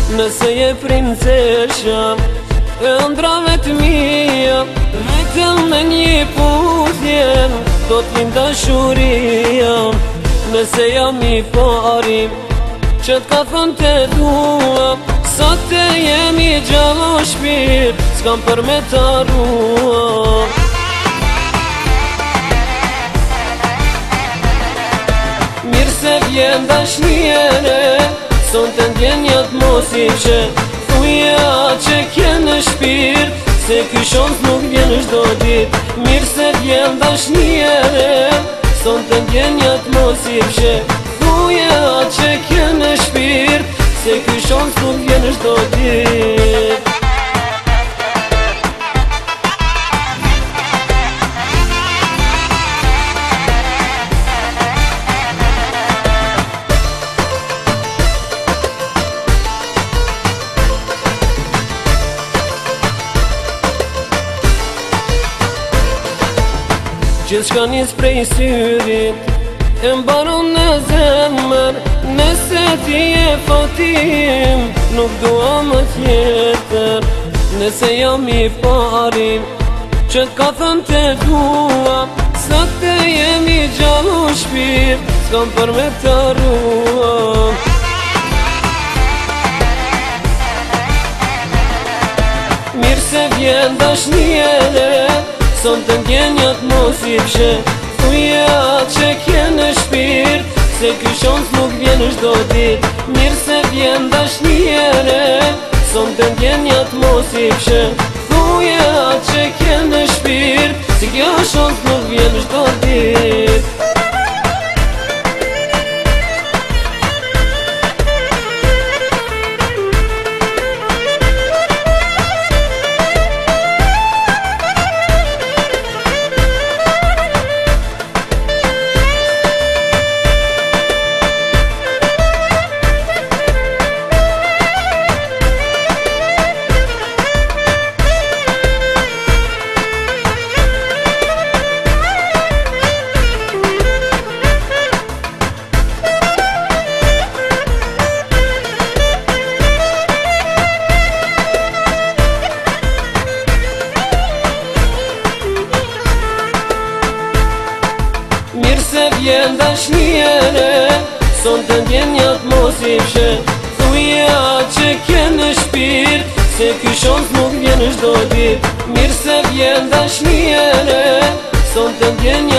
Nëse je princesha e ndrave të mija, vetëm me një puthjen do t'lim dashuria. Nëse jam i pari që t'ka thënë të dua, sot të jemi gjallë o shpirt, s'kam për me t'arrua. Mirë se vjen dashnijere, son të ndjenjat mos i fshe, thuja që kje në shpirt, se ky shans nuk vjen çdo dit. Mirë se vjen dashnijere, son të ndjenjat mos i fshe, thuja që kje në shpirt, se ky shans nuk vjen çdo dit. Gjithë shka njës prej syrit, e mbaron në zemër, nëse ti e fatim, nuk dua më tjetër. Nëse jam i pari që t'ka thënë të dua, sot të jemi gjallë o shpirt, s'kam për me t'arrua. Mirë se vjen dashnijere, son të ndjenjat mos i fshe, thuja që kje në shpirt, se ky shans nuk vjen çdo dit. Mirë se vjen dashnijere, son të ndjenjat mos i fshe, thuja që kje në shpirt, se kjo shans nuk vjen çdo dit. Mirë se vjen dashnijere, son të ndjenjat mos i fshe, thuja që kje në shpirt, se ky shans nuk vjen çdo dit. Mirë se vjen dashnijere, son të ndjenjat